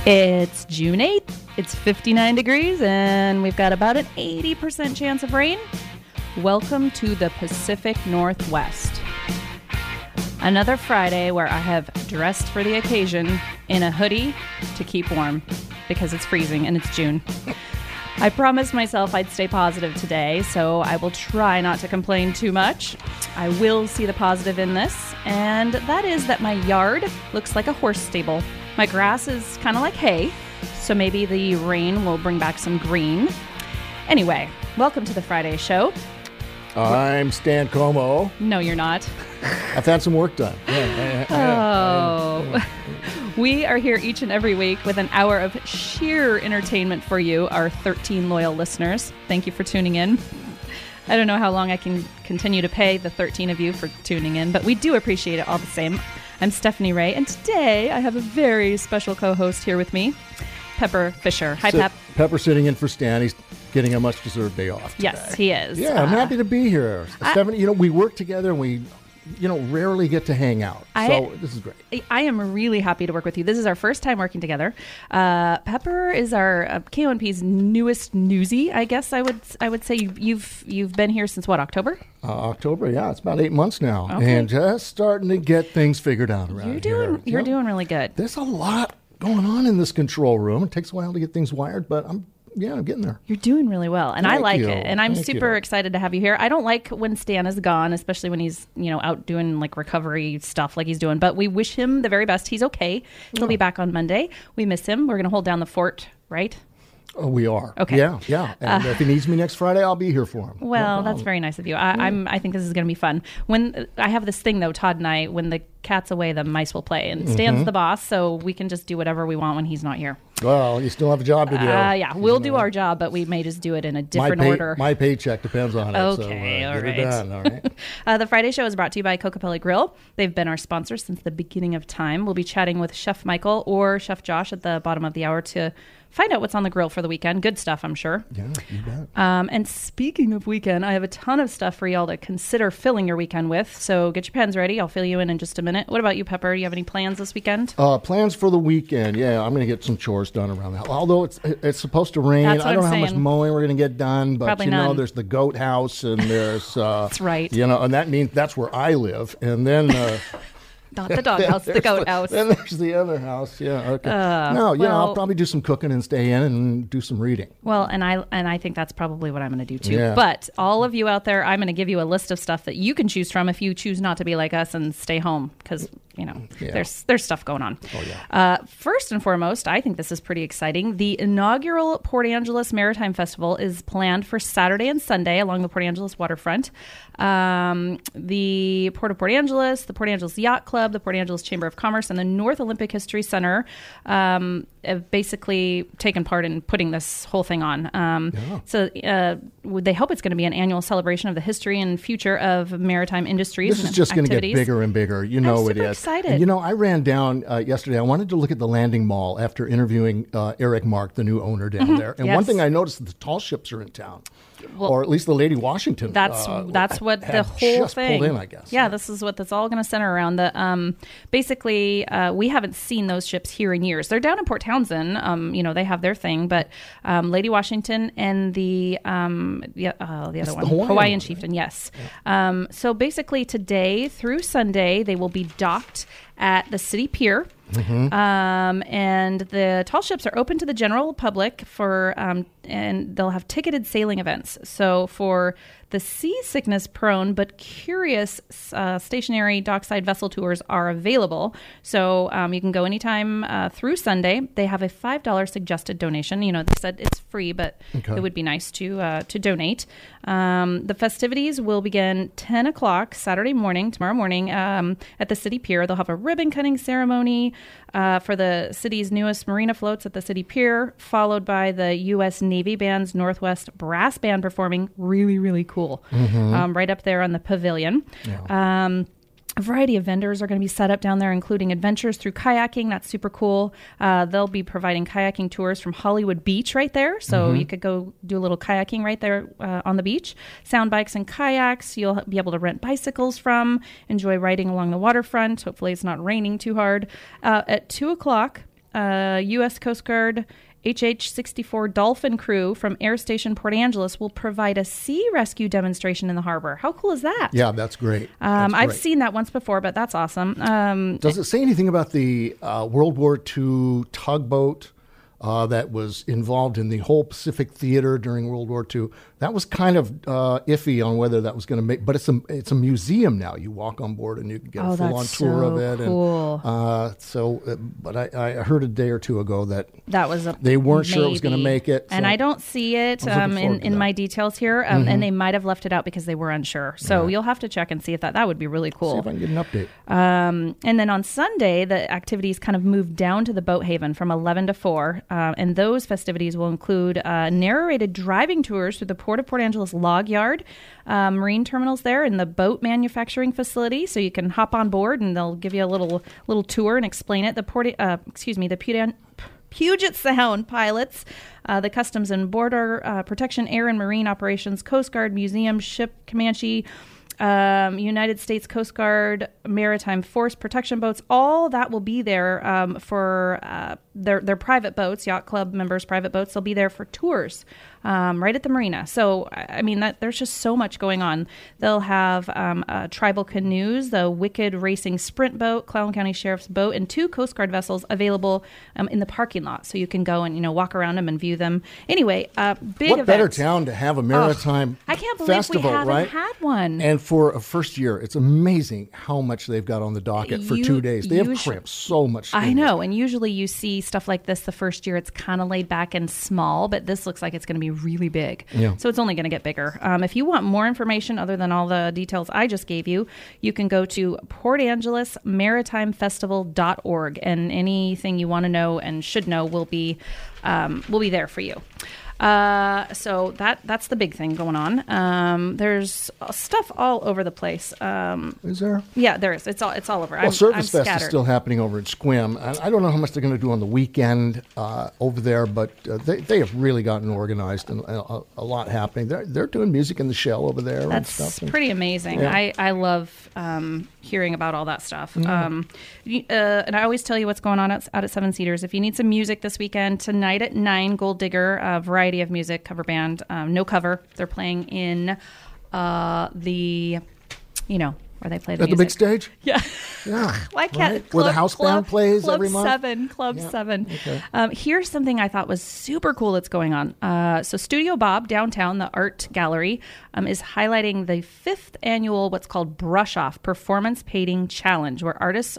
It's June 8th, it's 59 degrees, and we've got about an 80% chance of rain. Welcome to the Pacific Northwest. Another Friday where I have dressed for the occasion in a hoodie to keep warm because it's freezing and it's June. I promised myself I'd stay positive today, so I will try not to complain too much. I will see the positive in this, and that is that my yard looks like a horse stable. My grass is kind of like hay, so maybe the rain will bring back some green. Anyway, welcome to the Friday show. I'm Stan Como. No, you're not. I've had some work done. We are here each and every week with an hour of sheer entertainment for you, our 13 loyal listeners. Thank you for tuning in. I don't know how long I can continue to pay the 13 of you for tuning in, but we do appreciate it all the same. I'm Stephanie Ray, and today I have a very special co-host here with me, Pepper Fisher. Hi, Pep. Pepper sitting in for Stan. He's getting a much-deserved day off today. Yes, he is. Yeah, I'm happy to be here. Stephanie, we work together and we rarely get to hang out. So this is great. I am really happy to work with you. This is our first time working together. Pepper is our KONP's newest newsie, I guess I would say. You've been here since what, October? October, yeah. It's about 8 months now. Okay. And just starting to get things figured out around here. You're doing really good. There's a lot going on in this control room. It takes a while to get things wired, but I'm getting there. You're doing really well, and I like it. And I'm super you. excited to have you here. I don't like when Stan is gone, especially when he's out doing like recovery stuff like he's doing. But we wish him the very best. He's okay. He'll be back on Monday. We miss him. We're going to hold down the fort, right? Oh, we are. Okay. Yeah. And if he needs me next Friday, I'll be here for him. Well, that's very nice of you. I think this is going to be fun. When I have this thing though, Todd and I, when the cat's away, the mice will play, and Stan's the boss, so we can just do whatever we want when he's not here. Well, you still have a job to do. Yeah, we'll do our job, but we may just do it in a different order. My paycheck depends on it. Okay, so, all right. Get it done, all right. The Friday show is brought to you by Kokopelli Grill. They've been our sponsor since the beginning of time. We'll be chatting with Chef Michael or Chef Josh at the bottom of the hour to find out what's on the grill for the weekend. Good stuff, I'm sure. Yeah, you bet. And speaking of weekend, I have a ton of stuff for y'all to consider filling your weekend with. So get your pens ready. I'll fill you in just a minute. What about you, Pepper? Do you have any plans this weekend? Plans for the weekend? Yeah, I'm going to get some chores done around the house. Although it's supposed to rain. That's what I don't I'm know saying. how much mowing we're going to get done. But Probably none. There's the goat house and there's... That's right. And that means that's where I live. And then... Not the dog house, the goat house. Then there's the other house. Yeah, okay. I'll probably do some cooking and stay in and do some reading. Well, and I think that's probably what I'm going to do too. Yeah. But all of you out there, I'm going to give you a list of stuff that you can choose from if you choose not to be like us and stay home because there's stuff going on. Oh yeah. First and foremost, I think this is pretty exciting. The inaugural Port Angeles Maritime Festival is planned for Saturday and Sunday along the Port Angeles waterfront. The Port of Port Angeles, the Port Angeles Yacht Club, the Port Angeles Chamber of Commerce, and the North Olympic History Center have basically taken part in putting this whole thing on. So they hope it's going to be an annual celebration of the history and future of maritime industries. This is just going to get bigger and bigger. I'm super excited. And, I ran down yesterday. I wanted to look at the landing mall after interviewing Eric Mark, the new owner down there. And one thing I noticed, the tall ships are in town. Well, or at least the Lady Washington. That's what the whole just thing. Pulled in, I guess. Yeah, this is what that's all going to center around. Basically, we haven't seen those ships here in years. They're down in Port Townsend. They have their thing, but Lady Washington and the other one, Hawaiian Chieftain. Yes. Yeah. So basically, today through Sunday, they will be docked at the city pier. Mm-hmm. And the tall ships are open to the general public and they'll have ticketed sailing events. So for the seasickness prone but curious stationary dockside vessel tours are available. So you can go anytime through Sunday. They have a $5 suggested donation. They said it's free, but it would be nice to donate. The festivities will begin 10 o'clock tomorrow morning, at the city pier. They'll have a ribbon cutting ceremony for the city's newest marina floats at the city pier, followed by the U.S. Navy Band's Northwest Brass Band performing really, really cool right up there on the pavilion. Yeah. A variety of vendors are going to be set up down there, including adventures through kayaking. That's super cool. They'll be providing kayaking tours from Hollywood Beach right there. So you could go do a little kayaking right there on the beach. Sound bikes and kayaks. You'll be able to rent bicycles from, enjoy riding along the waterfront. Hopefully it's not raining too hard. At 2 o'clock, U.S. Coast Guard HH-64 Dolphin crew from Air Station Port Angeles will provide a sea rescue demonstration in the harbor. How cool is that? Yeah, that's great. I've seen that once before, but that's awesome. Does it say anything about the World War II tugboat that was involved in the whole Pacific theater during World War II? That was kind of iffy on whether that was going to make, but it's a museum now. You walk on board and you can get a full-on tour of it. Cool. But I heard a day or two ago that was they weren't sure it was going to make it. And I don't see it in my details here, and they might have left it out because they were unsure. So you'll have to check and see if that would be really cool. See if I can get an update. And then on Sunday, the activities kind of moved down to the Boat Haven from 11 to 4, and those festivities will include narrated driving tours through the Port of Port Angeles Log Yard, marine terminals there, and the boat manufacturing facility. So you can hop on board, and they'll give you a little tour and explain it. The Puget Sound pilots, the Customs and Border Protection, Air and Marine Operations, Coast Guard, Museum, Ship, Comanche, United States Coast Guard, Maritime Force protection boats, all that will be there for their private boats, Yacht Club members' private boats. They'll be there for tours right at the marina. So, I mean, there's just so much going on. They'll have tribal canoes, the Wicked Racing Sprint boat, Clallam County Sheriff's boat, and 2 Coast Guard vessels available in the parking lot. So you can go and, walk around them and view them. Anyway, big What event. better town to have a maritime I can't believe festival, we haven't right? had one. And for a first year, it's amazing how much they've got on the docket for 2 days. They have cramped so much. I know. And usually you see stuff like this the first year. It's kind of laid back and small, but this looks like it's going to be really big. Yeah. So it's only going to get bigger. If you want more information other than all the details I just gave you, you can go to portangelesmaritimefestival.org, and anything you want to know and should know will be there for you. So that's the big thing going on. There's stuff all over the place. Is there? Yeah, there is. It's all over. Well, Service Fest is still happening over in Sequim. I don't know how much they're going to do on the weekend over there, but they have really gotten organized and a lot happening. They're doing music in the shell over there. That's and stuff. pretty amazing. Yeah. I love hearing about all that stuff. And I always tell you what's going on out at Seven Cedars. If you need some music this weekend, tonight at 9, Gold Digger, a variety of music, cover band, no cover. They're playing in where they play the At music. the big stage? Yeah. Yeah. Why can't right? Where the house band plays Club every month? Club 7. Okay. Here's something I thought was super cool that's going on. So Studio Bob downtown, the art gallery, is highlighting the 5th annual what's called Brush Off Performance Painting Challenge, where artists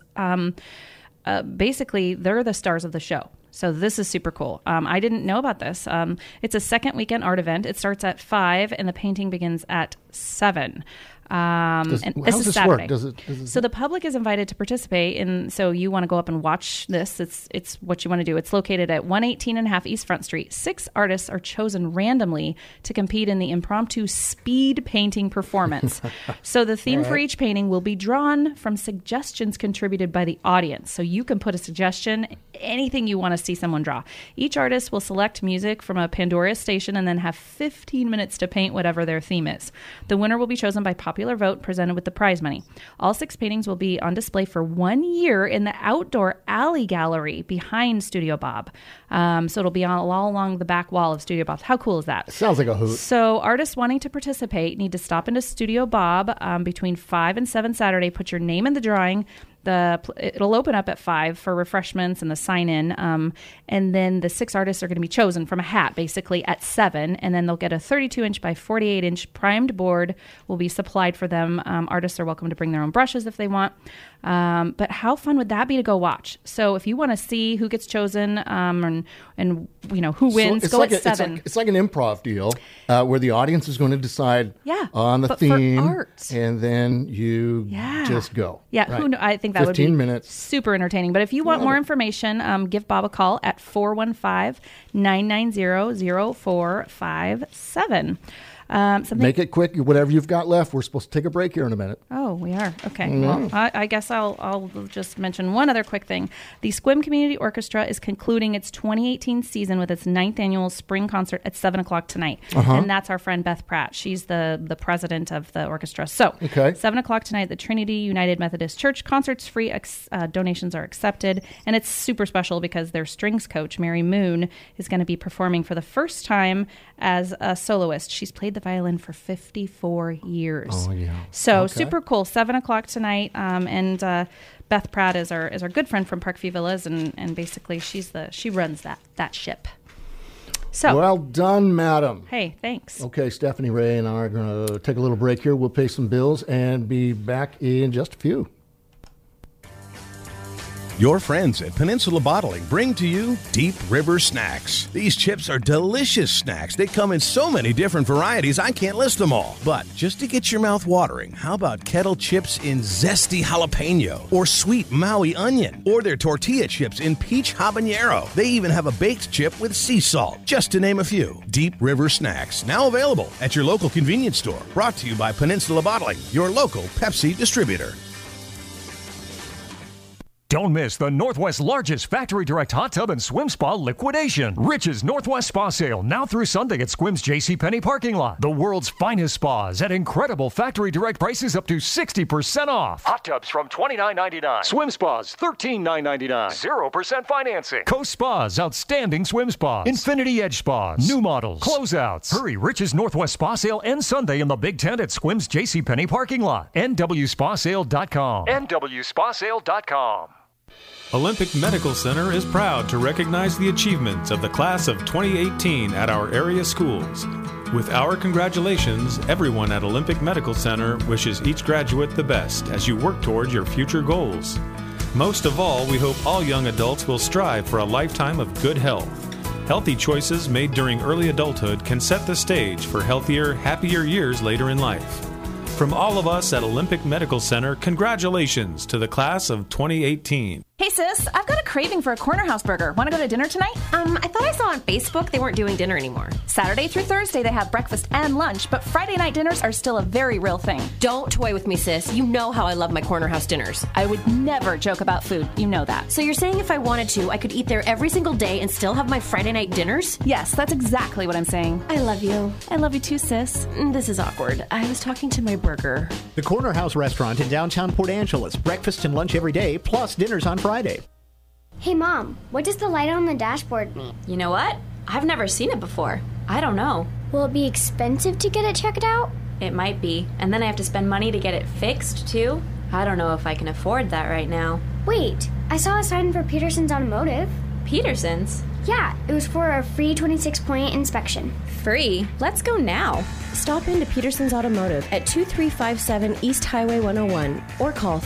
basically they're the stars of the show. So this is super cool. I didn't know about this. It's a second weekend art event. It starts at 5 and the painting begins at 7. And this is Saturday. So the public is invited to participate, and so you want to go up and watch this. It's what you want to do. It's located at 118 and a half East Front Street. 6 artists are chosen randomly to compete in the impromptu speed painting performance. So the theme for each painting will be drawn from suggestions contributed by the audience. So you can put a suggestion, anything you want to see someone draw. Each artist will select music from a Pandora station and then have 15 minutes to paint whatever their theme is. The winner will be chosen by popular vote, presented with the prize money. All 6 paintings will be on display for 1 year in the outdoor alley gallery behind Studio Bob. So it'll be all along the back wall of Studio Bob. How cool is that? It sounds like a hoot. So artists wanting to participate need to stop into Studio Bob between 5 and 7 Saturday. Put your name in the drawing. It'll open up at 5 for refreshments and the sign-in, and then the 6 artists are going to be chosen from a hat, basically, at 7, and then they'll get a 32-inch by 48-inch primed board will be supplied for them. Artists are welcome to bring their own brushes if they want, but how fun would that be to go watch? So if you want to see who gets chosen and who wins, go at 7. It's like an improv deal where the audience is going to decide on the theme, for art. And then you just go. Yeah, right. I think that would be 15 minutes. Super entertaining. But if you want more information, give Bob a call at 415-990-0457. Make it quick. Whatever you've got left. We're supposed to take a break here in a minute. Oh, we are. Okay. Well, I guess I'll just mention one other quick thing. The Sequim Community Orchestra is concluding its 2018 season with its 9th annual spring concert at 7 o'clock tonight. And that's our friend Beth Pratt. She's the president of the orchestra. So 7 o'clock tonight at the Trinity United Methodist Church. Concert's free. Donations are accepted. And it's super special because their strings coach, Mary Moon, is going to be performing for the first time as a soloist. She's played the violin for 54 years. Oh, yeah. So super cool. 7 o'clock tonight. And Beth Pratt is our good friend from Parkview Villas, and basically she runs that ship. So well done, madam. Hey, thanks. Okay, Stephanie Ray and I are going to take a little break here. We'll pay some bills and be back in just a few. Your friends at Peninsula Bottling bring to you Deep River Snacks. These chips are delicious snacks. They come in so many different varieties, I can't list them all. But just to get your mouth watering, how about kettle chips in zesty jalapeno or sweet Maui onion, or their tortilla chips in peach habanero? They even have a baked chip with sea salt, just to name a few. Deep River Snacks, now available at your local convenience store. Brought to you by Peninsula Bottling, your local Pepsi distributor. Don't miss the Northwest's largest factory direct hot tub and swim spa liquidation. Rich's Northwest Spa Sale now through Sunday at Sequim's JCPenney parking lot. The world's finest spas at incredible factory direct prices up to 60% off. Hot tubs from $29.99. Swim spas $13,999. 0% financing. Coast Spas, outstanding swim spas. Infinity Edge Spas, new models, closeouts. Hurry, Rich's Northwest Spa Sale ends Sunday in the Big Tent at Sequim's JCPenney parking lot. NWSpaSale.com. NWSpaSale.com. Olympic Medical Center is proud to recognize the achievements of the class of 2018 at our area schools. With our congratulations, everyone at Olympic Medical Center wishes each graduate the best as you work toward your future goals. Most of all, we hope all young adults will strive for a lifetime of good health. Healthy choices made during early adulthood can set the stage for healthier, happier years later in life. From all of us at Olympic Medical Center, congratulations to the class of 2018. Hey sis, I've got a craving for a Corner House burger. Want to go to dinner tonight? I thought I saw on Facebook they weren't doing dinner anymore. Saturday through Thursday they have breakfast and lunch, but Friday night dinners are still a very real thing. Don't toy with me, sis. You know how I love my Corner House dinners. I would never joke about food. You know that. So you're saying if I wanted to, I could eat there every single day and still have my Friday night dinners? Yes, that's exactly what I'm saying. I love you. I love you too, sis. This is awkward. I was talking to my burger. The Corner House restaurant in downtown Port Angeles. Breakfast and lunch every day, plus dinners on Friday. Hey Mom, what does the light on the dashboard mean? You know what? I've never seen it before. I don't know. Will it be expensive to get it checked out? It might be. And then I have to spend money to get it fixed, too. I don't know if I can afford that right now. Wait, I saw a sign for Peterson's Automotive. Peterson's? Yeah, it was for a free 26-point inspection. Free? Let's go now. Stop into Peterson's Automotive at 2357 East Highway 101 or call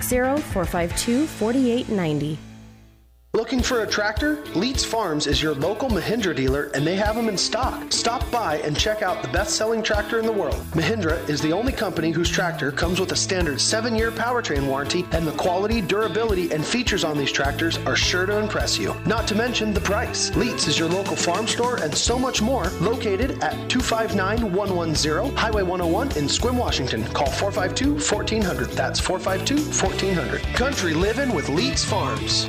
360-452-4890. Looking for a tractor? Leeds Farms is your local Mahindra dealer, and they have them in stock. Stop by and check out the best-selling tractor in the world. Mahindra is the only company whose tractor comes with a standard 7-year powertrain warranty, and the quality, durability, and features on these tractors are sure to impress you. Not to mention the price. Leeds is your local farm store and so much more, located at 259-110 Highway 101 in Sequim, Washington. Call 452-1400. That's 452-1400. Country living with Leeds Farms.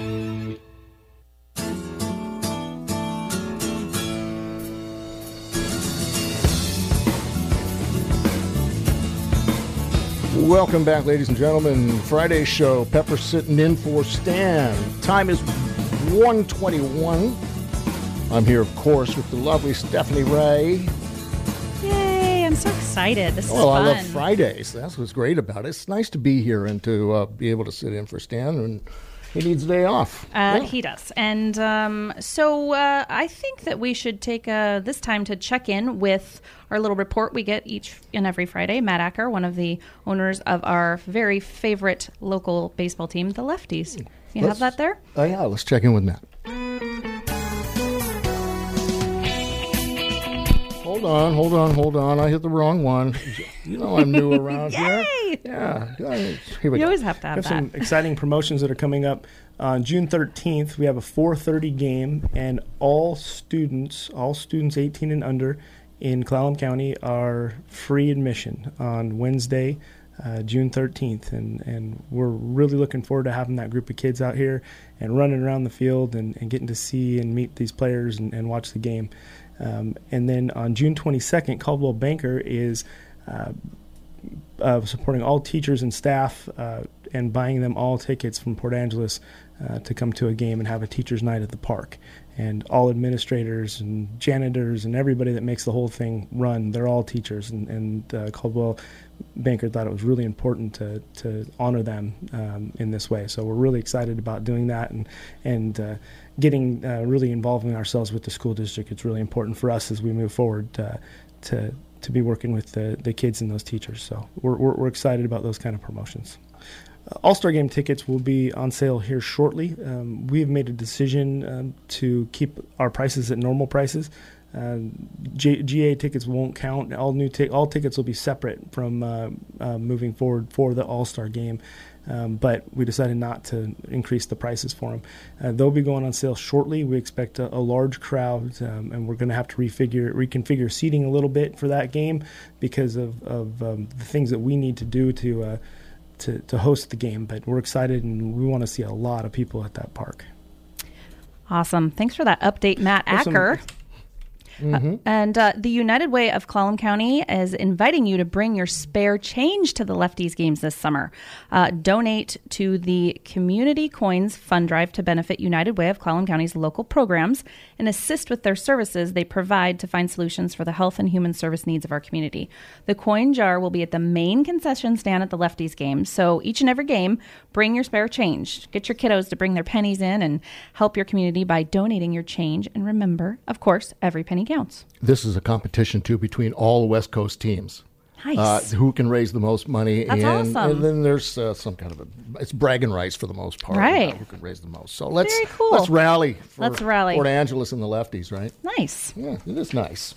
Welcome back, ladies and gentlemen. Friday's show, Pepper sitting in for Stan. Time is 1:21. I'm here, of course, with the lovely Stephanie Ray. Yay, I'm so excited. This is Well, fun. I love Fridays. That's what's great about it. It's nice to be here and to be able to sit in for Stan, and he needs a day off. He does. And so I think that we should take this time to check in with our little report we get each and every Friday. Matt Acker, one of the owners of our very favorite local baseball team, the Lefties. You have that there? Oh, yeah. Let's check in with Matt. Hold on. I hit the wrong one. You know I'm new around here. Yeah. Here we You go. always have to have that. Some exciting promotions that are coming up. On June 13th, we have a 4:30 game, and all students 18 and under in Clallam County are free admission on Wednesday, June 13th, and we're really looking forward to having that group of kids out here and running around the field and getting to see and meet these players and watch the game. And then on June 22nd, Coldwell Banker is supporting all teachers and staff and buying them all tickets from Port Angeles to come to a game and have a teacher's night at the park. And all administrators and janitors and everybody that makes the whole thing run, they're all teachers. And Coldwell Banker thought it was really important to honor them in this way. So we're really excited about doing that and getting really involving ourselves with the school district. It's really important for us as we move forward to be working with the kids and those teachers. So we're excited about those kind of promotions. All-Star Game tickets will be on sale here shortly. We've made a decision to keep our prices at normal prices. GA tickets won't count. All tickets will be separate from moving forward for the All-Star Game. But we decided not to increase the prices for them. They'll be going on sale shortly. We expect a large crowd, and we're going to have to reconfigure seating a little bit for that game because of the things that we need to do to host the game. But we're excited, and we want to see a lot of people at that park. Awesome. Thanks for that update, Matt Acker. And the United Way of Clallam County is inviting you to bring your spare change to the Lefties games this summer. Donate to the Community Coins Fund Drive to benefit United Way of Clallam County's local programs and assist with their services they provide to find solutions for the health and human service needs of our community. The coin jar will be at the main concession stand at the Lefties games, so each and every game, bring your spare change. Get your kiddos to bring their pennies in and help your community by donating your change. And remember, of course, every penny counts. This is a competition, too, between all West Coast teams. Nice. Who can raise the most money. That's awesome. And then there's some kind of it's bragging rights for the most part. Right. Who can raise the most. So let's rally for Port Angeles and the Lefties, right? Nice. Yeah, it is nice.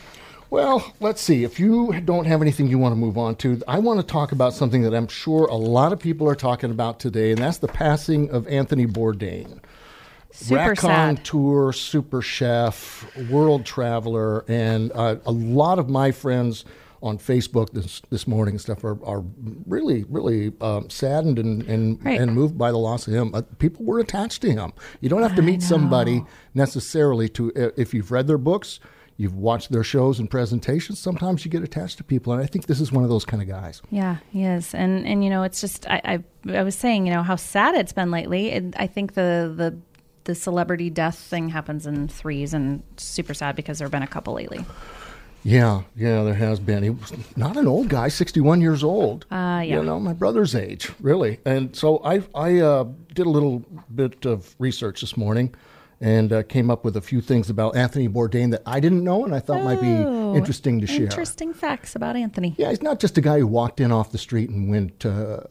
Well, let's see. If you don't have anything you want to move on to, I want to talk about something that I'm sure a lot of people are talking about today, and that's the passing of Anthony Bourdain. Super sad. Tour, super chef, world traveler, and a lot of my friends on Facebook this morning and stuff are really, really saddened and moved by the loss of him. People were attached to him. You don't have to meet somebody necessarily to, if you've read their books, you've watched their shows and presentations, sometimes you get attached to people, and I think this is one of those kind of guys. Yeah, he is. And you know, it's just, I was saying, you know, how sad it's been lately. And I think the celebrity death thing happens in threes, and super sad because there have been a couple lately. Yeah, there has been. He was not an old guy, 61 years old. Yeah. You know, my brother's age, really. And so I did a little bit of research this morning and came up with a few things about Anthony Bourdain that I didn't know and I thought might be interesting to share. Interesting facts about Anthony. Yeah, he's not just a guy who walked in off the street and went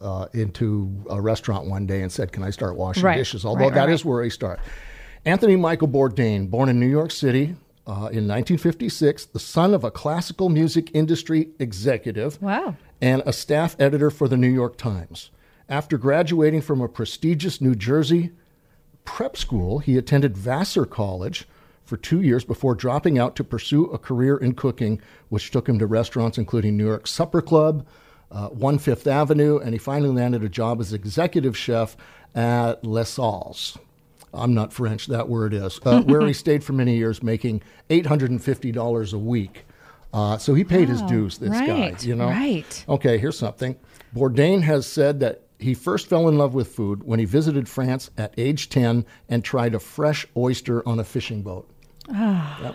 into a restaurant one day and said, "Can I start washing dishes?" Although that is where he started. Anthony Michael Bourdain, born in New York City in 1956, the son of a classical music industry executive and a staff editor for the New York Times. After graduating from a prestigious New Jersey prep school, he attended Vassar College for 2 years before dropping out to pursue a career in cooking, which took him to restaurants including New York Supper Club, 1 Fifth Avenue, and he finally landed a job as executive chef at Les Halles. I'm not French, that word is, where he stayed for many years, making $850 a week. So he paid his dues, this guy, you know? Right. Okay, here's something. Bourdain has said that he first fell in love with food when he visited France at age 10 and tried a fresh oyster on a fishing boat. Yep.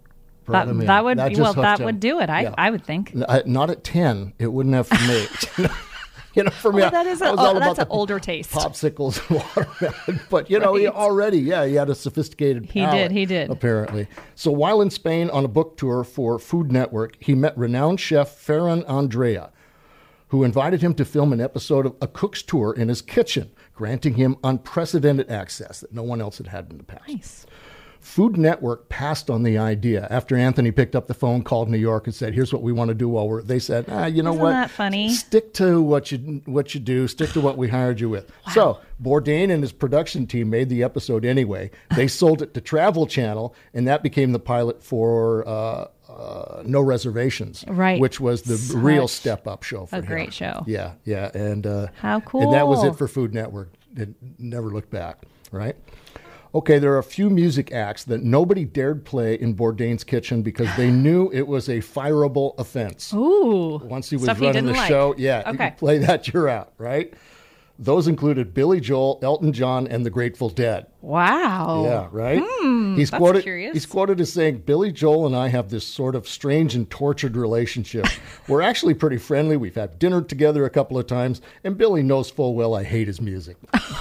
That would do it, I would think. Not at 10. It wouldn't have for me. You know, for me, that's an older taste. Popsicles and watermelon. But, you know, he had a sophisticated palate. He did. Apparently. So while in Spain on a book tour for Food Network, he met renowned chef Ferran Andrea, who invited him to film an episode of A Cook's Tour in his kitchen, granting him unprecedented access that no one else had had in the past. Nice. Food Network passed on the idea after Anthony picked up the phone, called New York, and said, "Here's what we want to do." They said, you know what? Isn't that funny? Stick to what you do. Stick to what we hired you with. Wow. So Bourdain and his production team made the episode anyway. They sold it to Travel Channel, and that became the pilot for No Reservations, right? Which was the real step-up show for him. A great show. Yeah, yeah. And how cool. And that was it for Food Network. It never looked back, right? Okay, there are a few music acts that nobody dared play in Bourdain's kitchen because they knew it was a fireable offense. Ooh. Once he was running the show, you could play that, you're out, right? Those included Billy Joel, Elton John, and the Grateful Dead. Wow. Yeah, right? He's quoted as saying, Billy Joel and I have this sort of strange and tortured relationship. We're actually pretty friendly. We've had dinner together a couple of times, and Billy knows full well I hate his music.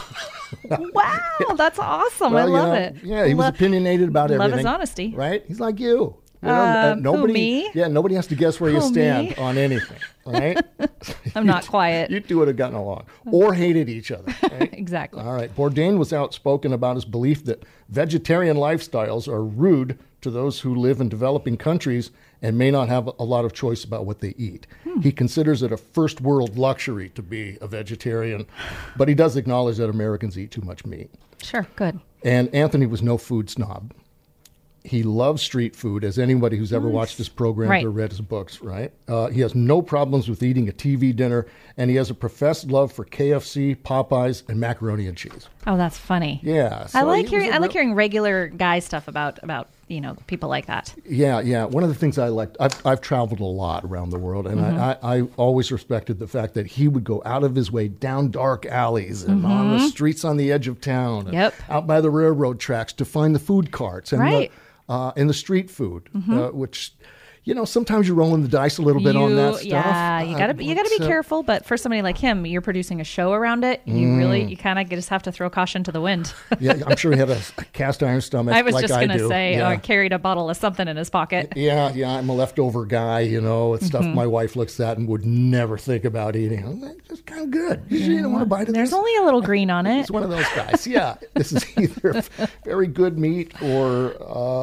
Wow, that's awesome. Well, I love it. Yeah, he was opinionated about everything. Love his honesty. Right? He's like you. Nobody, me? Yeah, nobody has to guess where you stand on anything, right? I'm not quiet. You two would have gotten along or hated each other. Right? Exactly. All right. Bourdain was outspoken about his belief that vegetarian lifestyles are rude to those who live in developing countries and may not have a lot of choice about what they eat. He considers it a first world luxury to be a vegetarian, but he does acknowledge that Americans eat too much meat. Sure, good. And Anthony was no food snob. He loves street food, as anybody who's ever watched his programs or read his books, right? He has no problems with eating a TV dinner, and he has a professed love for KFC, Popeyes, and macaroni and cheese. Oh, that's funny. Yeah. So I like hearing regular guy stuff about people like that. Yeah, yeah. One of the things I liked, I've traveled a lot around the world, and I always respected the fact that he would go out of his way down dark alleys and on the streets on the edge of town, and out by the railroad tracks to find the food carts and the street food, which, sometimes you're rolling the dice a little bit on that stuff. Yeah, you gotta be careful. But for somebody like him, you're producing a show around it. You kind of just have to throw caution to the wind. Yeah, I'm sure he had a cast iron stomach. I was like just gonna do. say, carried a bottle of something in his pocket. Yeah, I'm a leftover guy. It's stuff my wife looks at and would never think about eating. I'm like, it's kind of good. You don't want to bite of There's this. only a little green on it. It's one of those guys. Yeah, this is either very good meat or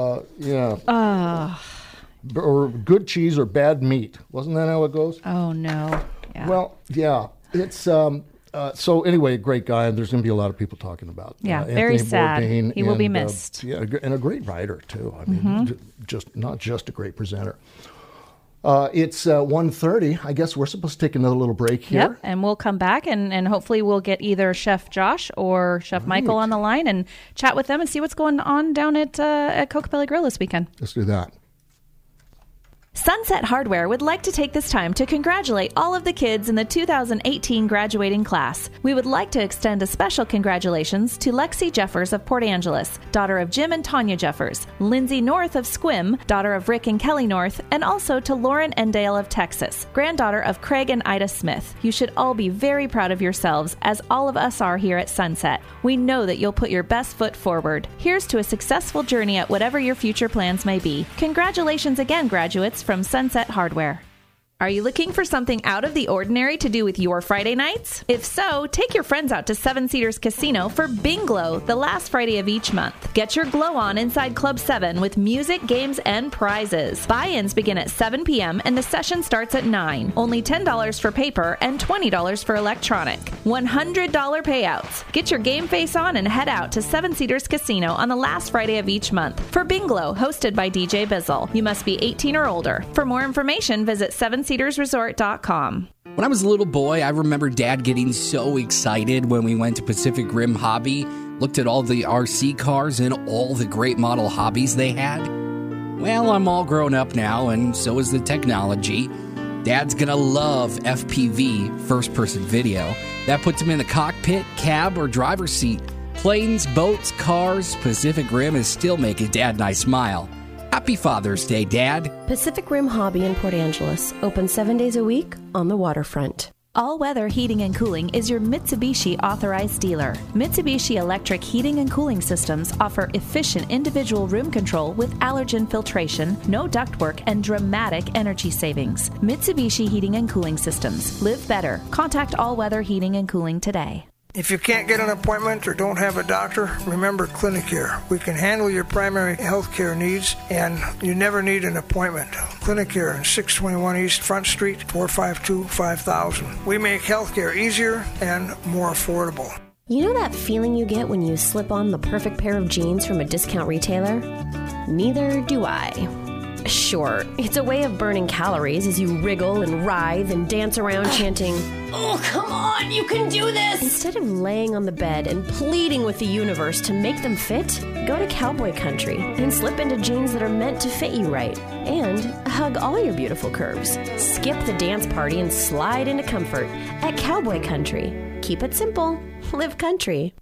or good cheese or bad meat. Wasn't that how it goes? Oh, no. Yeah. Well, yeah. It's so anyway, great guy, and there's going to be a lot of people talking about very sad. Bourdain, he will be missed. And a great writer, too. I mean, not just a great presenter. It's 1:30. I guess we're supposed to take another little break here. Yep, and we'll come back, and hopefully we'll get either Chef Josh or Chef Michael on the line and chat with them and see what's going on down at Kokopelli Grill this weekend. Let's do that. Sunset Hardware would like to take this time to congratulate all of the kids in the 2018 graduating class. We would like to extend a special congratulations to Lexi Jeffers of Port Angeles, daughter of Jim and Tanya Jeffers, Lindsay North of Squim, daughter of Rick and Kelly North, and also to Lauren Endale of Texas, granddaughter of Craig and Ida Smith. You should all be very proud of yourselves, as all of us are here at Sunset. We know that you'll put your best foot forward. Here's to a successful journey at whatever your future plans may be. Congratulations again, graduates from Sunset Hardware. Are you looking for something out of the ordinary to do with your Friday nights? If so, take your friends out to Seven Cedars Casino for Binglow, the last Friday of each month. Get your glow on inside Club 7 with music, games, and prizes. Buy-ins begin at 7 p.m. and the session starts at 9. Only $10 for paper and $20 for electronic. $100 payouts. Get your game face on and head out to Seven Cedars Casino on the last Friday of each month for Binglow, hosted by DJ Bizzle. You must be 18 or older. For more information, visit SevenCedarsResort.com. When I was a little boy, I remember Dad getting so excited when we went to Pacific Rim Hobby, looked at all the RC cars and all the great model hobbies they had. Well, I'm all grown up now, and so is the technology. Dad's gonna love FPV, first-person video. That puts him in the cockpit, cab, or driver's seat. Planes, boats, cars, Pacific Rim is still making Dad and I smile. Happy Father's Day, Dad. Pacific Rim Hobby in Port Angeles. Open 7 days a week on the waterfront. All Weather Heating and Cooling is your Mitsubishi authorized dealer. Mitsubishi electric heating and cooling systems offer efficient individual room control with allergen filtration, no ductwork, and dramatic energy savings. Mitsubishi Heating and Cooling Systems. Live better. Contact All Weather Heating and Cooling today. If you can't get an appointment or don't have a doctor, remember Clinicare. We can handle your primary health care needs, and you never need an appointment. Clinicare in 621 East Front Street, 452-5000. We make health care easier and more affordable. You know that feeling you get when you slip on the perfect pair of jeans from a discount retailer? Neither do I. Sure, it's a way of burning calories as you wriggle and writhe and dance around chanting, "Oh, come on, you can do this!" Instead of laying on the bed and pleading with the universe to make them fit, go to Cowboy Country and slip into jeans that are meant to fit you right. And hug all your beautiful curves. Skip the dance party and slide into comfort at Cowboy Country. Keep it simple. Live country.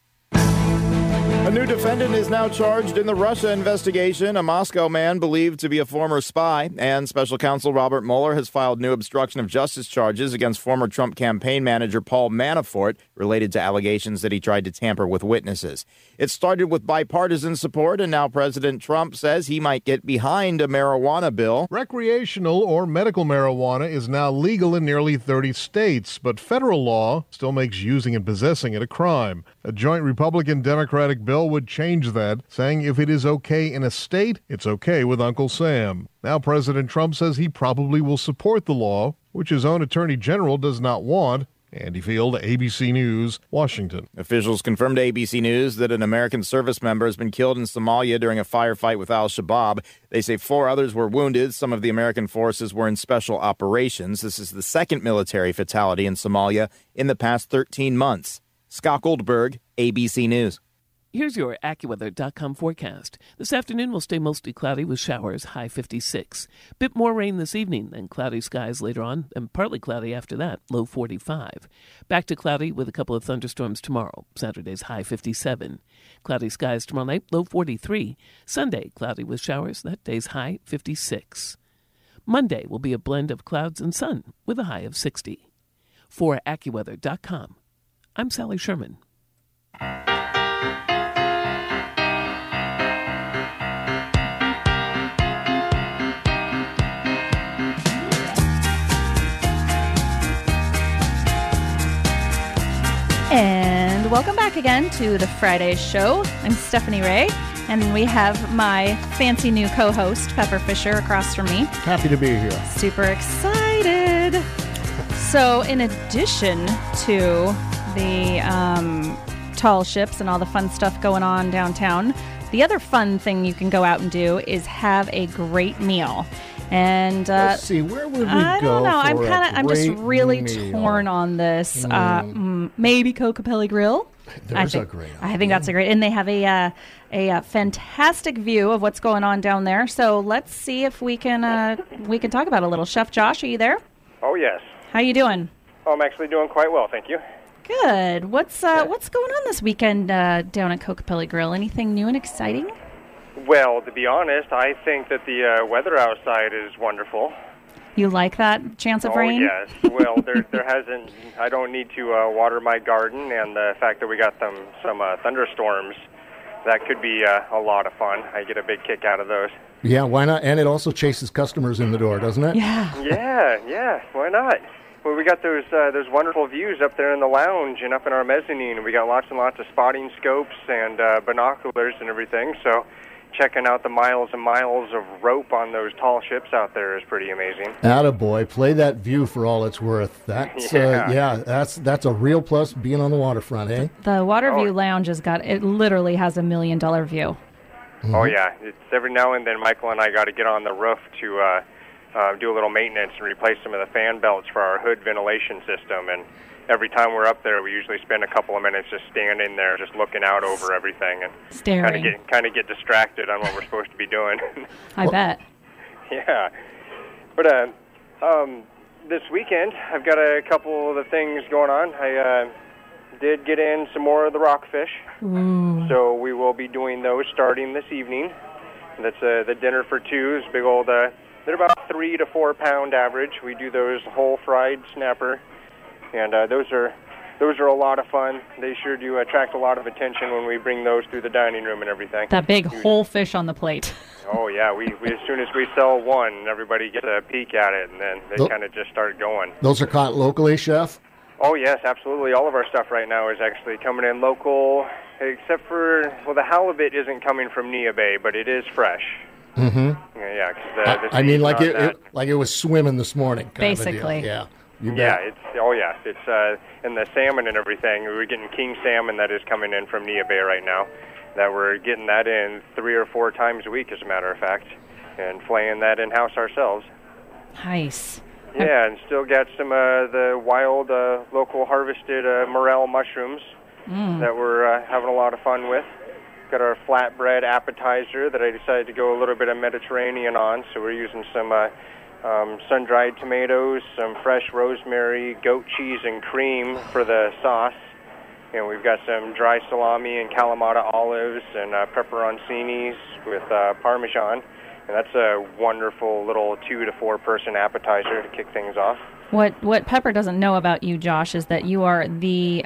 A new defendant is now charged in the Russia investigation. A Moscow man believed to be a former spy, and special counsel Robert Mueller has filed new obstruction of justice charges against former Trump campaign manager Paul Manafort related to allegations that he tried to tamper with witnesses. It started with bipartisan support, and now President Trump says he might get behind a marijuana bill. Recreational or medical marijuana is now legal in nearly 30 states, but federal law still makes using and possessing it a crime. A joint Republican-Democratic bill would change that, saying if it is okay in a state, it's okay with Uncle Sam. Now President Trump says he probably will support the law, which his own attorney general does not want. Andy Field, ABC News, Washington. Officials confirmed to ABC News that an American service member has been killed in Somalia during a firefight with al-Shabaab. They say 4 others were wounded. Some of the American forces were in special operations. This is the second military fatality in Somalia in the past 13 months. Scott Goldberg, ABC News. Here's your AccuWeather.com forecast. This afternoon will stay mostly cloudy with showers, high 56. Bit more rain this evening, then cloudy skies later on, and partly cloudy after that, low 45. Back to cloudy with a couple of thunderstorms tomorrow, Saturday's high 57. Cloudy skies tomorrow night, low 43. Sunday, cloudy with showers, that day's high 56. Monday will be a blend of clouds and sun with a high of 60. For AccuWeather.com, I'm Sally Sherman. And welcome back again to the Friday show. I'm Stephanie Ray, and we have my fancy new co-host, Pepper Fisher, across from me. Happy to be here. Super excited. So in addition to the tall ships and all the fun stuff going on downtown, the other fun thing you can go out and do is have a great meal. And let's see, where would we go? I don't know. I'm just really meal. torn on this. Maybe Kokopelli Grill. There's a great. I think that's a great, and they have a fantastic view of what's going on down there. So let's see if we can talk about it a little. Chef Josh, are you there? Oh yes. How you doing? Oh, I'm actually doing quite well, thank you. Good. What's going on this weekend down at Kokopelli Grill? Anything new and exciting? Well, to be honest, I think that the weather outside is wonderful. You like that chance of rain? Oh, yes. Well, there hasn't. I don't need to water my garden, and the fact that we got some thunderstorms, that could be a lot of fun. I get a big kick out of those. Yeah, why not? And it also chases customers in the door, doesn't it? Yeah. Yeah. Why not? Well, we got those wonderful views up there in the lounge and up in our mezzanine. We got lots and lots of spotting scopes and binoculars and everything. So checking out the miles and miles of rope on those tall ships out there is pretty amazing. Attaboy. Play that view for all it's worth. That's that's a real plus being on the waterfront, eh? The Waterview Lounge it literally has $1 million view. Mm-hmm. Oh yeah, it's every now and then Michael and I got to get on the roof to do a little maintenance and replace some of the fan belts for our hood ventilation system. And every time we're up there, we usually spend a couple of minutes just standing there, just looking out over everything and staring. Kind of get distracted on what we're supposed to be doing. I bet. Yeah, but this weekend I've got a couple of the things going on. I did get in some more of the rockfish, so we will be doing those starting this evening. That's the dinner for two. Big old. They're about 3 to 4 pound average. We do those whole fried snapper, and those are a lot of fun. They sure do attract a lot of attention when we bring those through the dining room and everything. That big whole fish on the plate. Oh yeah, we as soon as we sell one, everybody gets a peek at it, and then they kind of just start going. Those are caught locally, Chef? Oh yes, absolutely. All of our stuff right now is actually coming in local, except for the halibut isn't coming from Nia Bay, but it is fresh. Mm-hmm. Yeah, cause, I mean, like it was swimming this morning. Basically, yeah. You bet. It's and the salmon and everything. We're getting king salmon that is coming in from Nia Bay right now. That we're getting that in 3 or 4 times a week, as a matter of fact. and flaying that in-house ourselves. Nice. Yeah, and still got some the wild, local harvested morel mushrooms that we're having a lot of fun with. Got our flatbread appetizer that I decided to go a little bit of Mediterranean on, so we're using some sun-dried tomatoes, some fresh rosemary, goat cheese, and cream for the sauce. And we've got some dry salami and Kalamata olives and pepperoncinis with Parmesan. And that's a wonderful little 2 to 4 person appetizer to kick things off. What Pepper doesn't know about you, Josh, is that you are the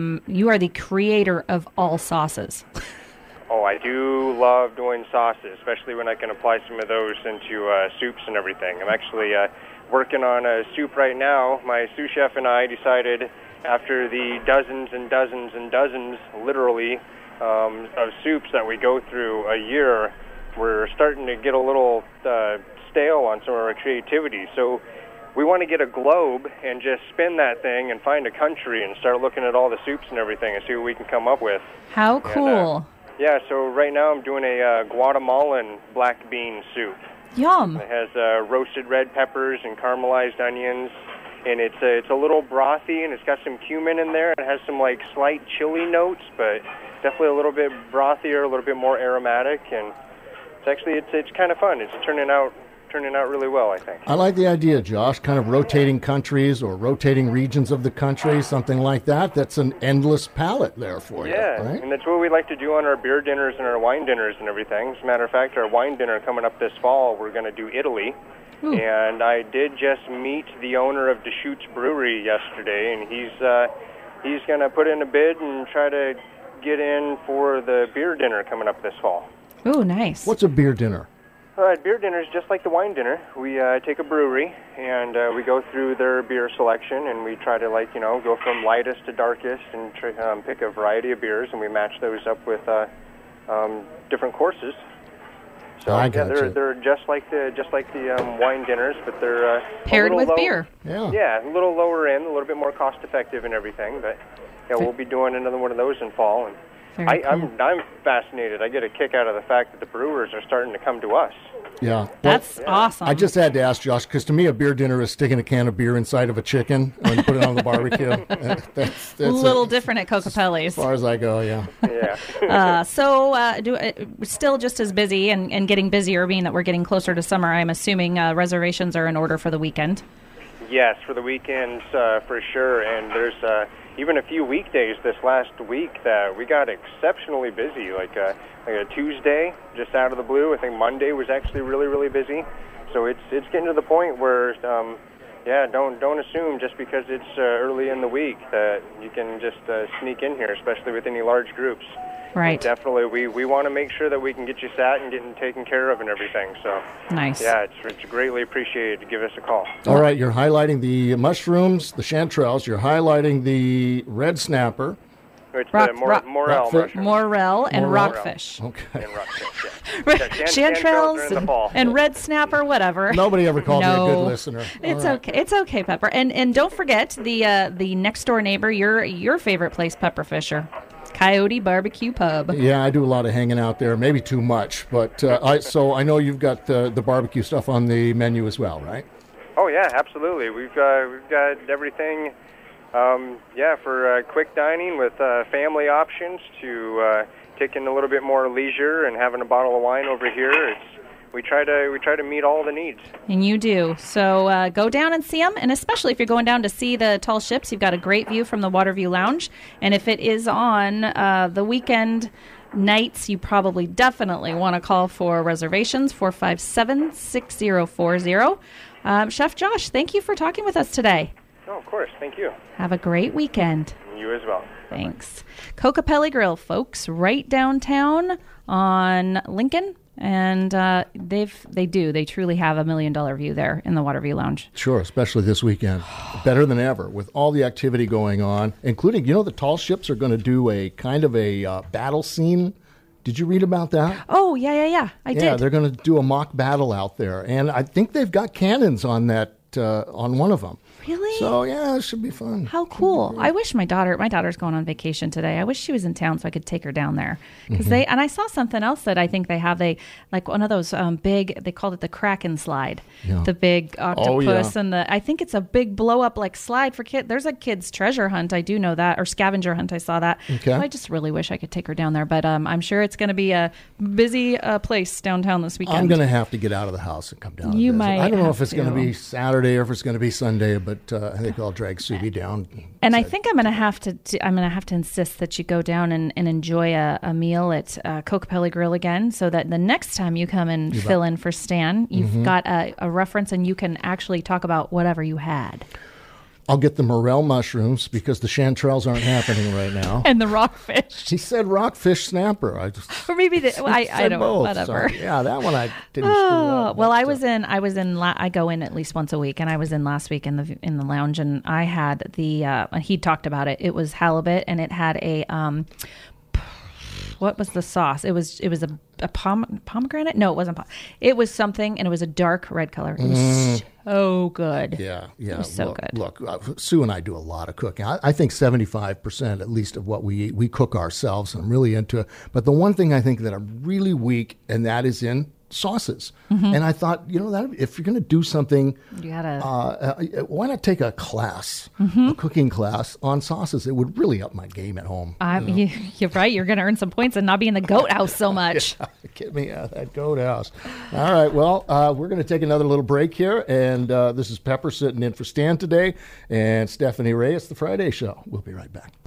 creator of all sauces. Oh, I do love doing sauces, especially when I can apply some of those into soups and everything. I'm actually working on a soup right now. My sous chef and I decided, after the dozens and dozens and dozens, literally, of soups that we go through a year, we're starting to get a little stale on some of our creativity. So we want to get a globe and just spin that thing and find a country and start looking at all the soups and everything and see what we can come up with. How cool. Yeah, so right now I'm doing a Guatemalan black bean soup. Yum. It has roasted red peppers and caramelized onions, and it's a little brothy, and it's got some cumin in there. It has some like slight chili notes, but definitely a little bit brothier, a little bit more aromatic, and it's kind of fun. It's turning out really well, I think. I like the idea, Josh, kind of rotating countries or rotating regions of the country, something like that. That's an endless palette there for you, right? And that's what we like to do on our beer dinners and our wine dinners and everything. As a matter of fact, our wine dinner coming up this fall, we're going to do Italy. Ooh. And I did just meet the owner of Deschutes Brewery yesterday, and he's going to put in a bid and try to get in for the beer dinner coming up this fall. Ooh, nice. What's a beer dinner? Beer dinner is just like the wine dinner. We take a brewery and we go through their beer selection, and we try to go from lightest to darkest and pick a variety of beers, and we match those up with different courses. So they're just like the wine dinners, but they're paired with beer. Yeah, a little lower end, a little bit more cost effective and everything. But we'll be doing another one of those in fall. And I'm fascinated. I get a kick out of the fact that the brewers are starting to come to us. Yeah. That's awesome. I just had to ask Josh, because to me a beer dinner is sticking a can of beer inside of a chicken and put it on the barbecue. That's a little different at Cocopelli's. As far as I go, yeah. Yeah. Still just as busy and getting busier, being that we're getting closer to summer, I'm assuming reservations are in order for the weekend. Yes, for the weekends, for sure. And there's even a few weekdays this last week that we got exceptionally busy, like a Tuesday, just out of the blue. I think Monday was actually really, really busy. So it's getting to the point where, don't assume just because it's early in the week that you can just sneak in here, especially with any large groups. Right. Definitely, we want to make sure that we can get you sat and getting taken care of and everything. So nice. Yeah, it's greatly appreciated to give us a call. All right, you're highlighting the mushrooms, the chanterelles. You're highlighting the red snapper. It's the morel mushroom. Morel and rockfish. Okay. And rockfish, yeah. Chanterelles and red snapper, whatever. Nobody ever called me a good listener. It's okay. It's okay, Pepper. And don't forget the next door neighbor, your favorite place, Pepper Fisher. Coyote Barbecue Pub. Yeah, I do a lot of hanging out there, maybe too much, but I know you've got the barbecue stuff on the menu as well, right? Oh yeah, absolutely. We've got everything. For quick dining with family options to taking a little bit more leisure and having a bottle of wine over here. We try to meet all the needs. And you do. So go down and see them, and especially if you're going down to see the tall ships, you've got a great view from the Waterview Lounge. And if it is on the weekend nights, you probably definitely want to call for reservations, 457-6040. Chef Josh, thank you for talking with us today. Oh, of course. Thank you. Have a great weekend. You as well. Thanks. Cocopelli Grill, folks, right downtown on Lincoln. And they truly have $1 million view there in the Waterview Lounge. Sure, especially this weekend. Better than ever with all the activity going on, including, the tall ships are going to do a kind of a battle scene. Did you read about that? Oh, yeah. I did. Yeah, they're going to do a mock battle out there. And I think they've got cannons on that, on one of them. Really? So, yeah, it should be fun. How cool. I wish my daughter's going on vacation today. I wish she was in town so I could take her down there. Because and I saw something else that I think they have. Like one of those big, they called it the Kraken slide. Yeah. The big octopus and I think it's a big blow up like slide for kids. There's a kid's treasure hunt. I do know that, or scavenger hunt. I saw that. Okay. So I just really wish I could take her down there. But I'm sure it's going to be a busy place downtown this weekend. I'm going to have to get out of the house and come down. You might. I don't know if it's going to be Saturday or if it's going to be Sunday, but I think I'll drag Subi down. And I think I'm going to have to insist that you go down and enjoy a meal at Kokopelli Grill again, so that the next time you come and fill in for Stan, you've got a reference and you can actually talk about whatever you had. I'll get the morel mushrooms because the chanterelles aren't happening right now. And the rockfish. He said rockfish snapper. Or maybe I don't know. Whatever. So, yeah, that one I didn't. Screw up, well, I go in at least once a week, and I was in last week in the lounge, and I had he talked about it. It was halibut, and it had a what was the sauce? It was a pomegranate? No, it wasn't. It was something, and it was a dark red color. It was so good. Yeah. It was so good. Look, Sue and I do a lot of cooking. I think 75% at least of what we eat, we cook ourselves, and I'm really into it. But the one thing I think that I'm really weak, and that is in sauces. And I thought, that if you're going to do something, you gotta why not take a class, a cooking class on sauces? It would really up my game at home. You're right. You're going to earn some points and not be in the goat house so much. Get me out of that goat house. All right. Well, we're going to take another little break here, and this is Pepper sitting in for Stan today, and Stephanie Ray. It's the Friday Show. We'll be right back.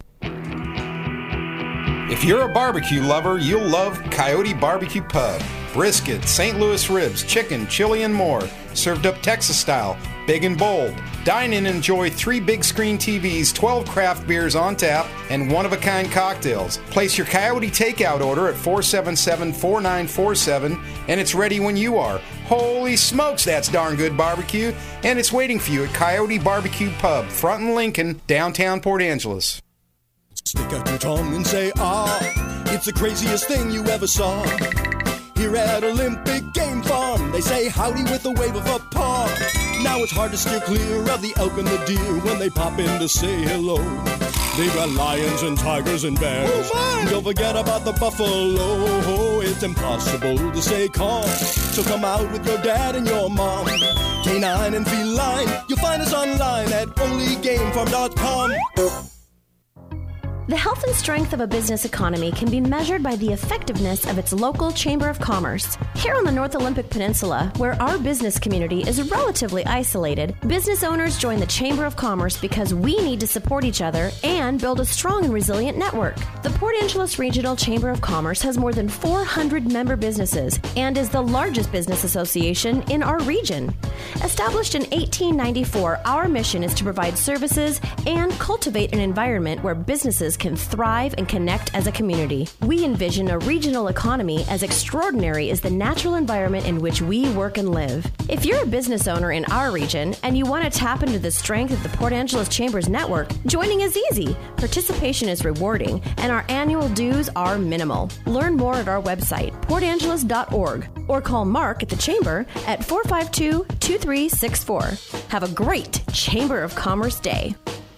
If you're a barbecue lover, you'll love Coyote Barbecue Pub. Brisket, St. Louis ribs, chicken, chili, and more. Served up Texas style, big and bold. Dine in and enjoy 3 big screen TVs, 12 craft beers on tap, and one-of-a-kind cocktails. Place your Coyote takeout order at 477-4947, and it's ready when you are. Holy smokes, that's darn good barbecue. And it's waiting for you at Coyote Barbecue Pub, front in Lincoln, downtown Port Angeles. Stick out your tongue and say, it's the craziest thing you ever saw. Here at Olympic Game Farm, they say howdy with a wave of a paw. Now it's hard to steer clear of the elk and the deer when they pop in to say hello. They've got lions and tigers and bears. Don't forget about the buffalo. It's impossible to stay calm. So come out with your dad and your mom. Canine and feline, you'll find us online at onlygamefarm.com. The health and strength of a business economy can be measured by the effectiveness of its local Chamber of Commerce. Here on the North Olympic Peninsula, where our business community is relatively isolated, business owners join the Chamber of Commerce because we need to support each other and build a strong and resilient network. The Port Angeles Regional Chamber of Commerce has more than 400 member businesses and is the largest business association in our region. Established in 1894, our mission is to provide services and cultivate an environment where businesses can thrive and connect as a community. We envision a regional economy as extraordinary as the natural environment in which we work and live. If you're a business owner in our region and you want to tap into the strength of the Port Angeles Chamber's network, joining is easy, participation is rewarding, and our annual dues are minimal. Learn more at our website, portangeles.org, or call Mark at the Chamber at 452-2364. Have a great Chamber of Commerce Day.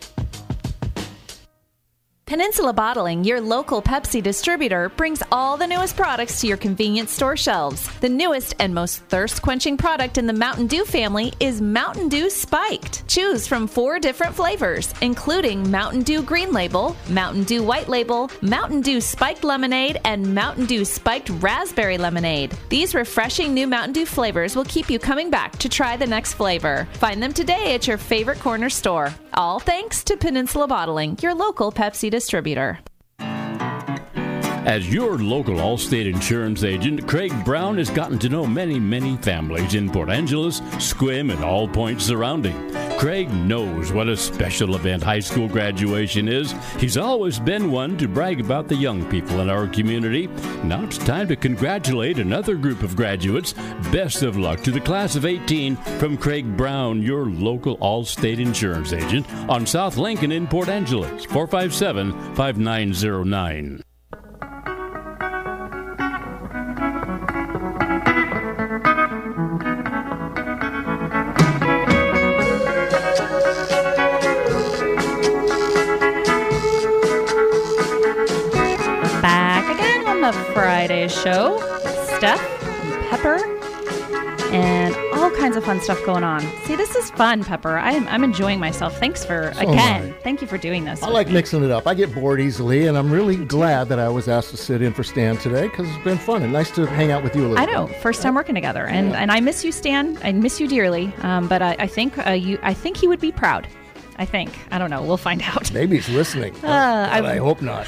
Peninsula Bottling, your local Pepsi distributor, brings all the newest products to your convenience store shelves. The newest and most thirst-quenching product in the Mountain Dew family is Mountain Dew Spiked. Choose from 4 different flavors, including Mountain Dew Green Label, Mountain Dew White Label, Mountain Dew Spiked Lemonade, and Mountain Dew Spiked Raspberry Lemonade. These refreshing new Mountain Dew flavors will keep you coming back to try the next flavor. Find them today at your favorite corner store. All thanks to Peninsula Bottling, your local Pepsi distributor. As your local Allstate insurance agent, Craig Brown has gotten to know many families in Port Angeles, Sequim, and all points surrounding. Craig knows what a special event high school graduation is. He's always been one to brag about the young people in our community. Now it's time to congratulate another group of graduates. Best of luck to the class of 18 from Craig Brown, your local Allstate insurance agent on South Lincoln in Port Angeles, 457-5909. on the Friday show. Steph and Pepper and all kinds of fun stuff going on. See, this is fun, Pepper. I'm enjoying myself. Thanks for, thank you for doing this. I like mixing it up. I get bored easily, and I'm really glad that I was asked to sit in for Stan today because it's been fun and nice to hang out with you a little bit. I know. First time working together. And I miss you, Stan. I miss you dearly. But I think he would be proud. I think. I don't know. We'll find out. Maybe he's listening. I hope not.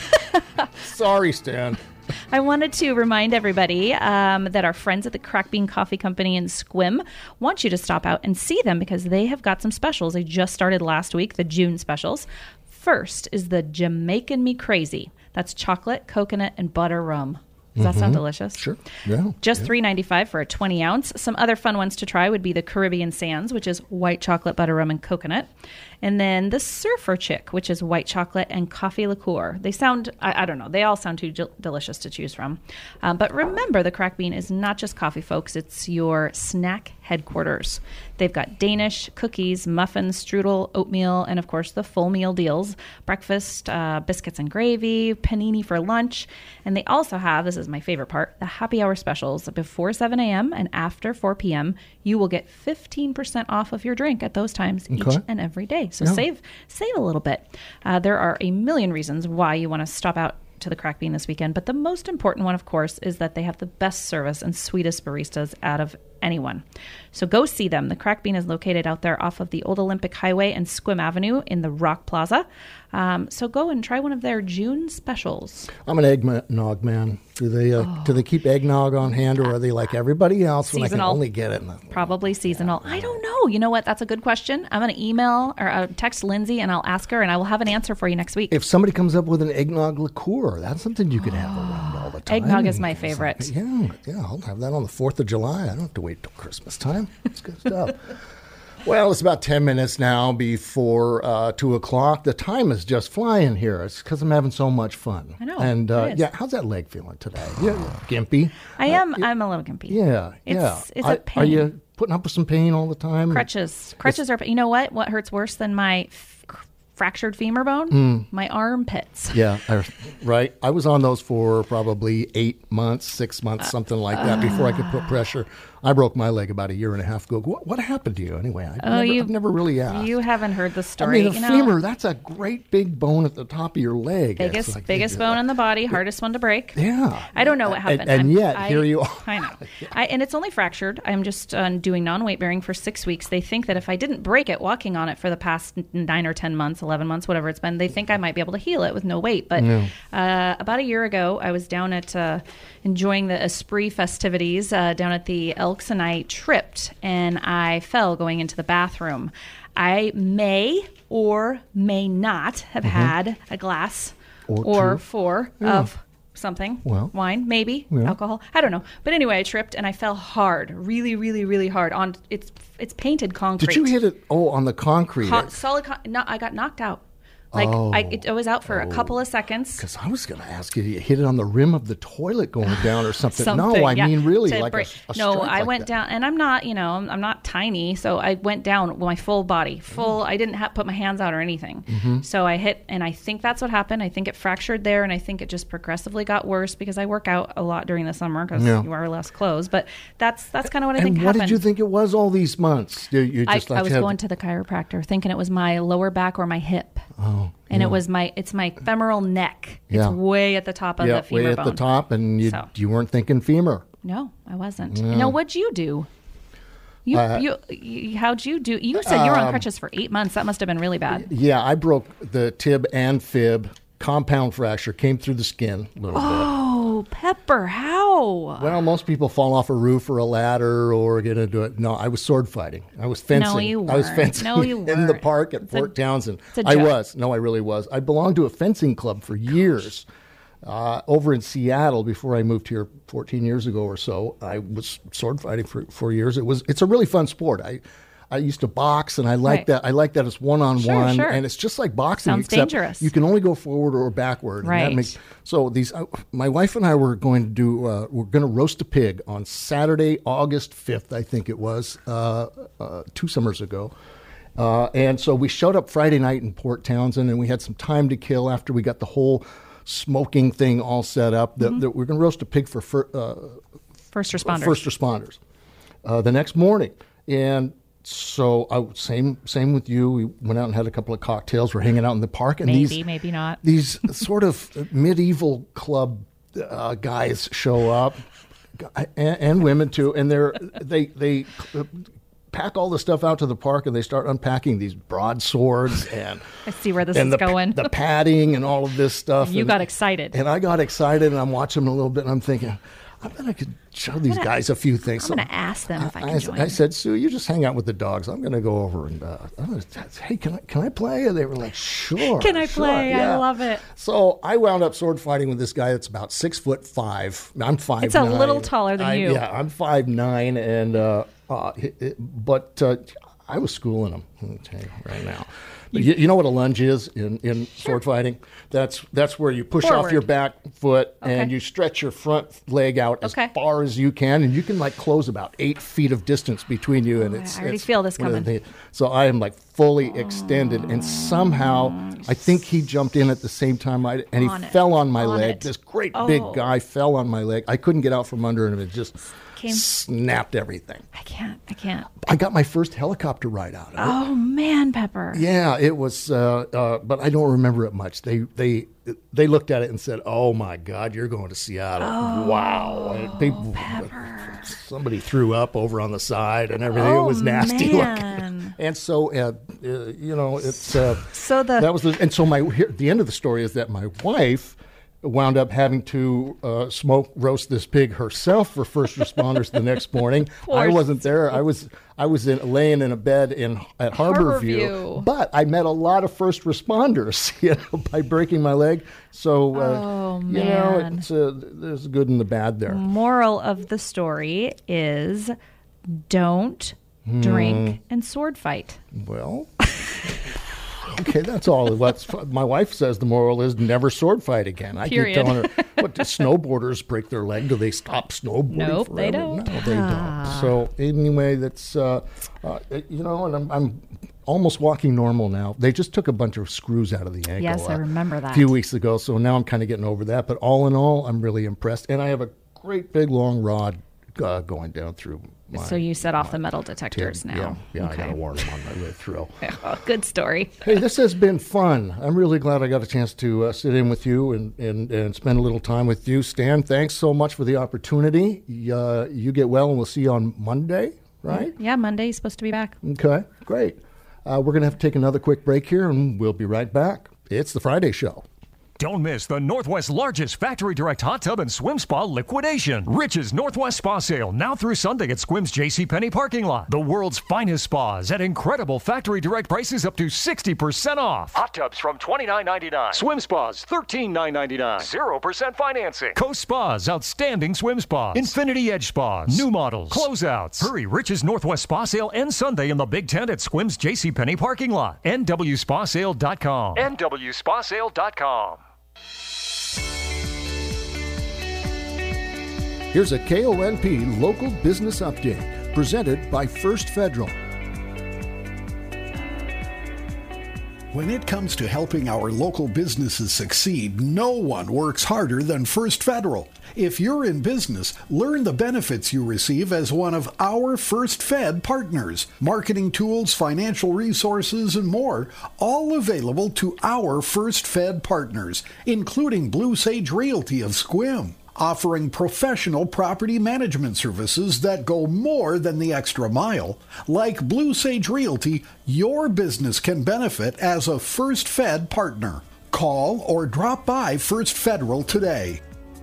Sorry, Stan. I wanted to remind everybody that our friends at the Crack Bean Coffee Company in Sequim want you to stop out and see them because they have got some specials. They just started last week, the June specials. First is the Jamaican Me Crazy. That's chocolate, coconut, and butter rum. Does that sound delicious? Sure. Yeah. Just $3.95 for a 20 ounce. Some other fun ones to try would be the Caribbean Sands, which is white chocolate, butter rum, and coconut. And then the Surfer Chick, which is white chocolate and coffee liqueur. They sound, I don't know, they all sound too delicious to choose from. But remember, the Crack Bean is not just coffee, folks. It's your snack headquarters. They've got Danish, cookies, muffins, strudel, oatmeal, and of course the full meal deals. Breakfast, biscuits and gravy, panini for lunch. And they also have, this is my favorite part, the happy hour specials. Before 7 a.m. and after 4 p.m., you will get 15% off of your drink at those times each and every day. So save a little bit. There are a million reasons why you want to stop out to the Crack Bean this weekend, but the most important one, of course, is that they have the best service and sweetest baristas out of anyone. So go see them. The Crack Bean is located out there off of the Old Olympic Highway and Sequim Avenue in the Rock Plaza. So go and try one of their June specials. I'm an eggnog man. Do they keep eggnog on hand, or are they like everybody else when seasonal. I can only get it? Probably seasonal. I don't know. You know what? That's a good question. I'm going to email or text Lindsay, and I'll ask her, and I will have an answer for you next week. If somebody comes up with an eggnog liqueur, that's something you could have around all the time. Eggnog is my favorite. Yeah, I'll have that on the 4th of July. I don't have to wait till Christmas time. It's good stuff. Well, it's about 10 minutes now before 2 o'clock. The time is just flying here. It's because I'm having so much fun. I know. And how's that leg feeling today? Yeah, gimpy. I'm a little gimpy. Yeah, It's a pain. Are you putting up with some pain all the time? Crutches are, you know what? What hurts worse than my fractured femur bone? My armpits. Yeah, right. I was on those for probably 8 months, 6 months, something like that before I could put pressure. I broke my leg about a year and a half ago. What happened to you anyway? I've never really asked. You haven't heard the story. I mean, the femur, that's a great big bone at the top of your leg. Biggest bone in the body, hardest one to break. Yeah. I don't know what happened. And yet, here you are. I know. And it's only fractured. I'm just doing non-weight bearing for 6 weeks. They think that if I didn't break it walking on it for the past 9 or 10 months, 11 months, whatever it's been, they think I might be able to heal it with no weight. But about a year ago, I was down at enjoying the Esprit festivities down at the Elks, and I tripped and I fell going into the bathroom. I may or may not have had a glass or four of something, wine, maybe, alcohol. I don't know. But anyway, I tripped and I fell hard, really, really, really hard on it's painted concrete. Did you hit it? On the concrete? Solid. No, I got knocked out. I was out for a couple of seconds. Because I was going to ask you hit it on the rim of the toilet going down or something. No, I mean really like a No, I went down, and I'm not, I'm not tiny, so I went down with my full body. I didn't put my hands out or anything. So I hit, and I think that's what happened. I think it fractured there, and I think it just progressively got worse because I work out a lot during the summer because you wear less clothes. But that's kind of what I think happened. And what did you think it was all these months? I was going to the chiropractor thinking it was my lower back or my hip. Oh. And it's my femoral neck. It's way at the top of the femur bone. Way at the top, and you weren't thinking femur. No, I wasn't. No. What'd you do? How'd you do? You said you were on crutches for 8 months. That must have been really bad. Yeah, I broke the tib and fib. Compound fracture, came through the skin a little bit. Oh, Pepper, how? Well, most people fall off a roof or a ladder or get into it. No, I was sword fighting. I was fencing. No, you weren't. I was fencing in the park at Fort Townsend. I was. No, I really was. I belonged to a fencing club for years over in Seattle before I moved here 14 years ago or so. I was sword fighting for years. It's a really fun sport. I used to box, and I like that. I like that it's one-on-one, and it's just like boxing. Sounds except dangerous. You can only go forward or backward. Right. And my wife and I were going to do. We're going to roast a pig on Saturday, August 5th, I think it was, 2 summers ago. And so we showed up Friday night in Port Townsend, and we had some time to kill after we got the whole smoking thing all set up. That we're going to roast a pig for first responders. The next morning. And so same with you. We went out and had a couple of cocktails. We're hanging out in the park. And maybe not. These sort of medieval club guys show up, and women too. And they pack all the stuff out to the park, and they start unpacking these broadswords and I see where this is going. The padding and all of this stuff. You got excited. And I got excited, and I'm watching them a little bit, and I'm thinking, I bet I could show these guys a few things. I'm going to ask them if I can join. I said, Sue, you just hang out with the dogs. I'm going to go over and, hey, can I play? And they were like, sure. Can I play? Yeah. I love it. So I wound up sword fighting with this guy that's about 6'5". I'm 5'9". It's a little taller than you. Yeah, I'm 5'9", but I was schooling him. I'll tell you right now. You know what a lunge is in sword fighting? That's where you push off your back foot and you stretch your front leg out as far as you can, and you can like close about 8 feet of distance between you. And I already feel this coming. So I am like fully extended, and somehow I think he jumped in at the same time and he fell on my leg. This great big guy fell on my leg. I couldn't get out from under him. It just snapped everything. I can't. I got my first helicopter ride out of it. Oh man, Pepper. Yeah, it was, but I don't remember it much. They looked at it and said, "Oh my God, you're going to Seattle! Oh, wow!" Pepper. Somebody threw up over on the side and everything. It was nasty looking. And so, it's so the end of the story is that my wife wound up having to roast this pig herself for first responders the next morning. I wasn't there. I was laying in a bed at Harborview, but I met a lot of first responders, by breaking my leg. So, there's a good and the bad there. Moral of the story is don't drink and sword fight. Well... Okay, that's all. My wife says the moral is never sword fight again. I keep telling her, what, do snowboarders break their leg? Do they stop snowboarding Nope, forever? they don't. No, they don't. So anyway, that's, and I'm almost walking normal now. They just took a bunch of screws out of the ankle. Yes, I remember that. A few weeks ago, so now I'm kind of getting over that. But all in all, I'm really impressed. And I have a great big long rod going down through so you set off the metal detectors now. Yeah, I got to warn them on my way through. Good story. Hey, this has been fun. I'm really glad I got a chance to sit in with you and spend a little time with you. Stan, thanks so much for the opportunity. You get well, and we'll see you on Monday, right? Yeah, Monday. You're supposed to be back. Okay, great. We're going to have to take another quick break here, and we'll be right back. It's The Friday Show. Don't miss the Northwest's largest factory direct hot tub and swim spa liquidation. Rich's Northwest Spa Sale now through Sunday at Squim's JCPenney parking lot. The world's finest spas at incredible factory direct prices up to 60% off. Hot tubs from $29.99. Swim spas $13,999. 0% financing. Coast Spas, outstanding swim spas. Infinity Edge Spas, new models, closeouts. Hurry, Rich's Northwest Spa Sale ends Sunday in the Big Tent at Squim's JCPenney parking lot. NWSpaSale.com. NWSpaSale.com. Here's a KONP local business update presented by First Federal. When it comes to helping our local businesses succeed, no one works harder than First Federal. If you're in business, learn the benefits you receive as one of our First Fed partners. Marketing tools, financial resources, and more, all available to our First Fed partners, including Blue Sage Realty of Sequim, offering professional property management services that go more than the extra mile. Like Blue Sage Realty, your business can benefit as a First Fed partner. Call or drop by First Federal today.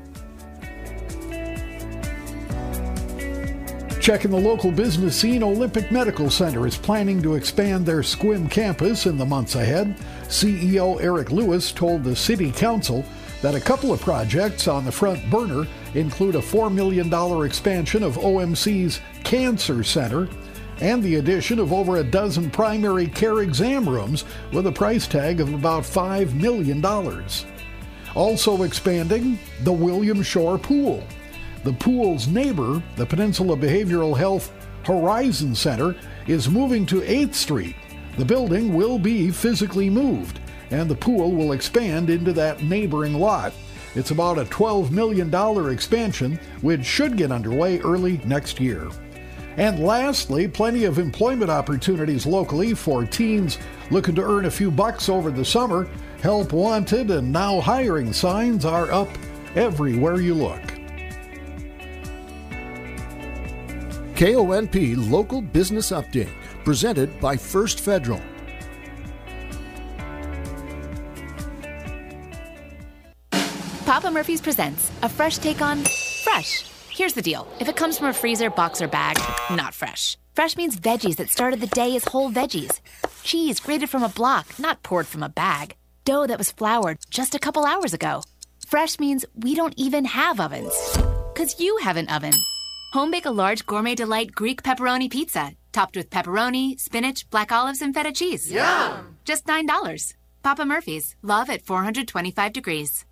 Checking the local business scene, Olympic Medical Center is planning to expand their Sequim campus in the months ahead. CEO Eric Lewis told the City Council that a couple of projects on the front burner include a $4 million expansion of OMC's Cancer Center and the addition of over a dozen primary care exam rooms with a price tag of about $5 million. Also expanding, the William Shore Pool. The pool's neighbor, the Peninsula Behavioral Health Horizon Center, is moving to 8th Street. The building will be physically moved, and the pool will expand into that neighboring lot. It's about a $12 million expansion, which should get underway early next year. And lastly, plenty of employment opportunities locally for teens looking to earn a few bucks over the summer. Help wanted and now hiring signs are up everywhere you look. KONP Local Business Update, presented by First Federal. Papa Murphy's presents a fresh take on fresh. Here's the deal. If it comes from a freezer, box, or bag, not fresh. Fresh means veggies that started the day as whole veggies. Cheese grated from a block, not poured from a bag. Dough that was floured just a couple hours ago. Fresh means we don't even have ovens. 'Cause you have an oven. Home bake a large Gourmet Delight Greek pepperoni pizza, topped with pepperoni, spinach, black olives, and feta cheese. Yum! Just $9. Papa Murphy's. Love at 425 degrees.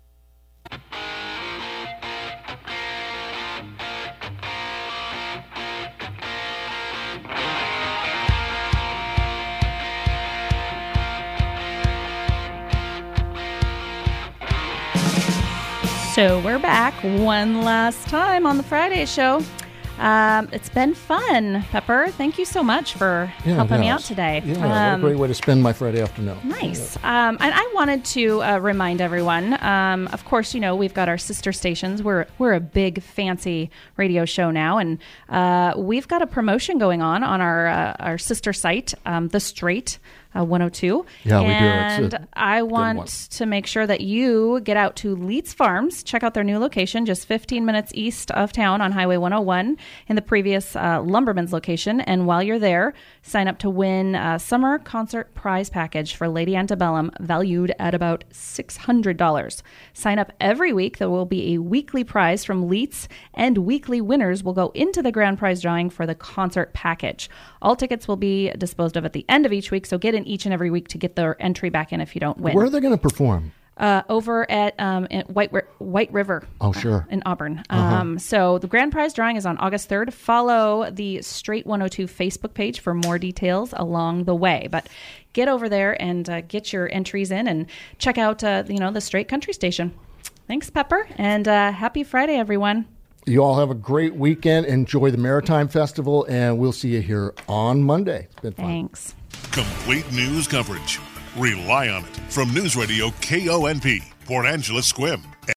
So we're back one last time on the Friday show. It's been fun, Pepper. Thank you so much for helping me out today. Yeah, what a great way to spend my Friday afternoon. Nice. And I wanted to remind everyone, of course, we've got our sister stations. We're a big, fancy radio show now, and we've got a promotion going on our sister site, The Straight 102. Yeah, we do. And I want to make sure that you get out to Leitz Farms, check out their new location, just 15 minutes east of town on Highway 101 in the previous Lumberman's location. And while you're there, sign up to win a summer concert prize package for Lady Antebellum, valued at about $600. Sign up every week. There will be a weekly prize from Leitz, and weekly winners will go into the grand prize drawing for the concert package. All tickets will be disposed of at the end of each week, so get in each and every week to get their entry back in if you don't win. Where are they going to perform? Over at White River. Oh, sure. In Auburn. So the grand prize drawing is on August 3rd. Follow the Straight 102 Facebook page for more details along the way. But get over there and get your entries in and check out, the Straight Country Station. Thanks, Pepper. And happy Friday, everyone. You all have a great weekend. Enjoy the Maritime Festival, and we'll see you here on Monday. It's been fun. Thanks. Complete news coverage. Rely on it. From News Radio KONP, Port Angeles Squim.